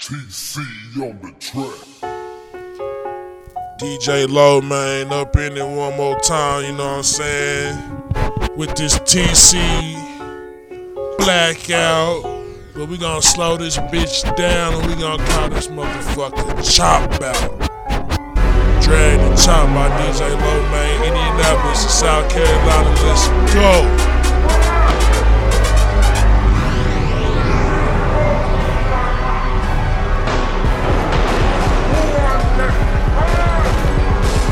TC on the track. DJ Low, man, up in it one more time, you know what I'm saying? With this TC blackout. But we gonna slow this bitch down and we gonna call this motherfucker Chop Out. Drag the Chop by DJ Low, man. Indianapolis, South Carolina, let's go.